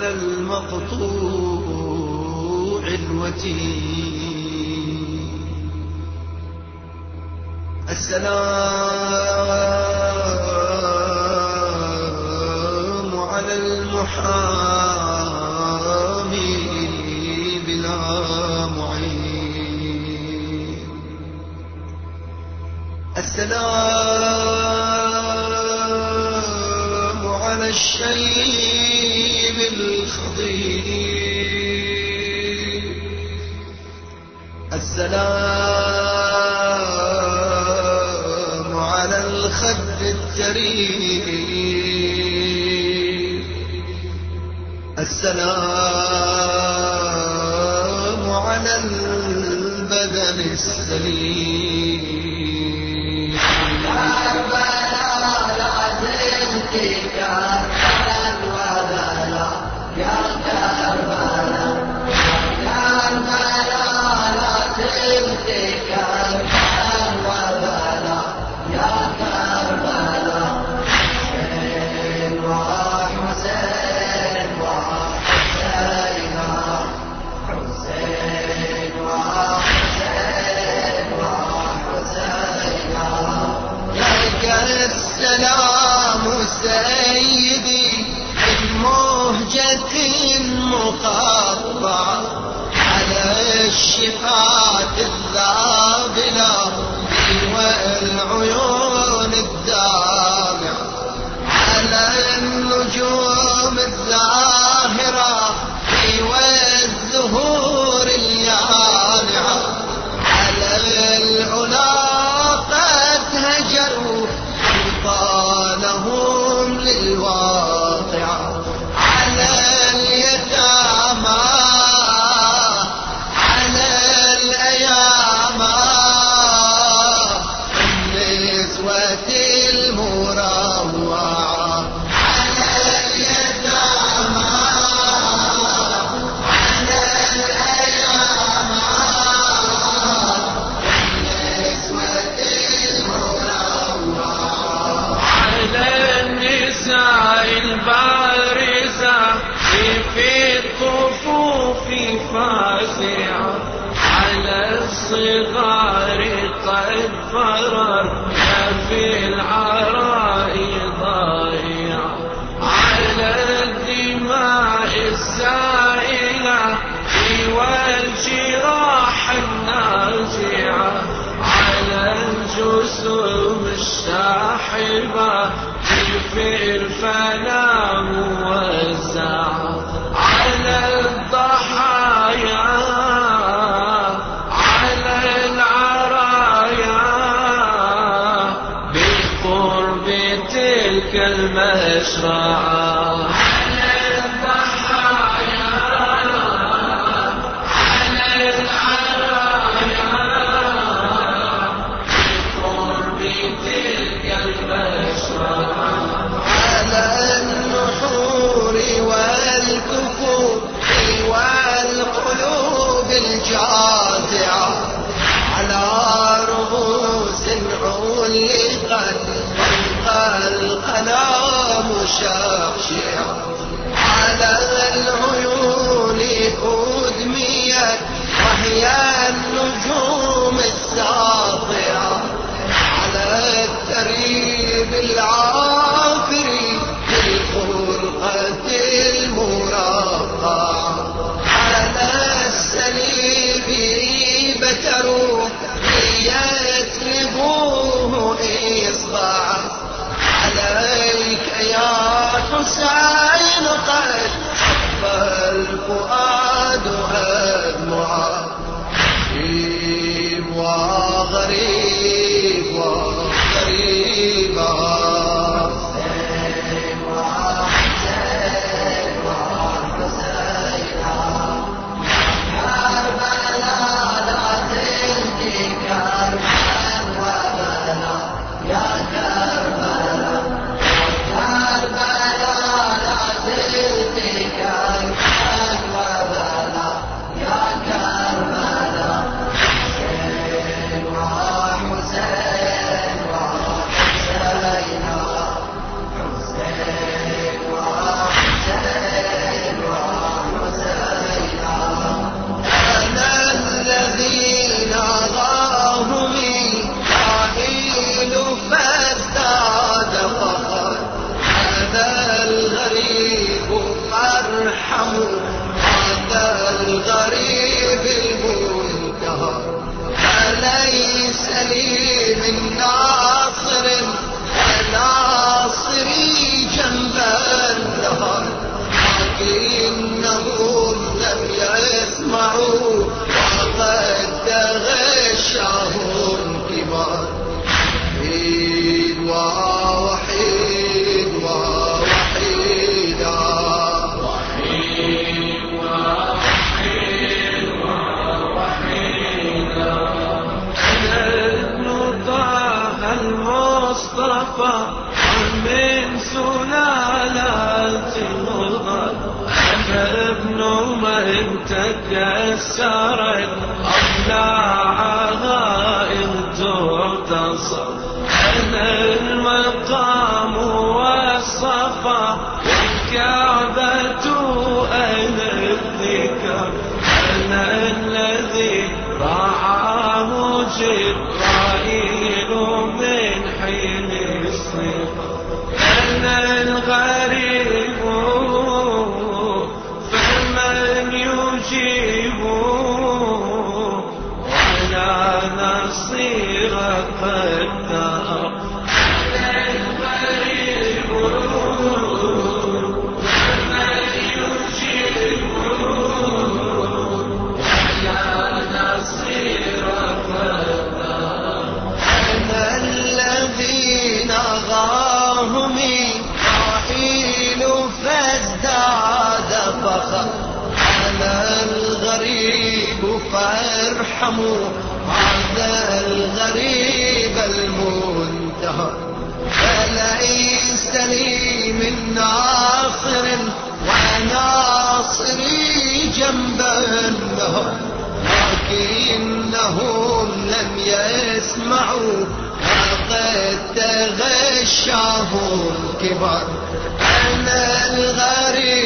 على المقطوع الوتين. السلام على المحامي بلا معين. السلام على الشيب الخضير. السلام على الخد الترير. السلام على البدن السليم. كربلاء لا زلت كربلاء وبلا يا كربلاء. كربلاء لا زلت كربلاء وبلا يا كربلاء. حسين وحسين وحسين حسين وحسين وحسين. لك السلام سيدي بمهجة مقطعة على الشفاة الذابلة والعيون الدامعة، على النجوم الزاهرة والزهور اليانعة، على العلا قد هجروا أبطالهم للواقعة، على اليتامى على الأيامى النسوة المروعة، على اليتامى على الأيامى النسوة المروعة، على النساء البارزة في الطفوف فازعة، على الصغار قد فررنا في العراء ضائعة، على الدماء السائلة والجراح الناجعة، على الجسوم الشاحبة في الفنا موزعة، على الضحايا على العرايا بقرب تلك المشرعة، على الضحايا على العرايا بقرب تلك المشرعة، على النحور والكفور والقلوب الجازعة، على رؤوس علقت القلم شخشعة، على العيون أدميت وهي النجوم الساطعة، على التريب العافر بالخلقة المرقعة، على السليب بتروا ليسلبوه إصبعا، عليك يا حسين قد صف الفؤاد أدمعا، غريب وغريب وغريبا. حسين وحسين وحسين. كربلاء لا زلت كربلاء وبلا يا كربلاء. كربلاء لا زلت كربلاء وبلا فارحموا هذا الغريب المنتهى فليس لي من ناصر وناصري جنب النهر لكنهم لم يسمعوا وقد تغشاهم كبار وحيد ووحيد ووحيدا وحيد ووحيد ووحيدا أنا ابن طه المصطفى من سلالة الغر أنا ابن من تكسرت أضلاعها إذ تغتصر أنا المقام والصفا والكعبة أنا الذكر أنا الذي رعاه جبرائيل من حين الصغر أنا الغريب فمن يجيب ولا نصير قد دار أنا الغريب فمن يجيب ولا نصير قد دار أنا الذي نغاهم رحيل فازداد فخر أنا الغريب فارحموا هذا الغريب المنتهى فليس لي من ناصر وناصري جنب النهر لكنهم لم يسمعوا وقد تغشاهم كبار أنا الغريب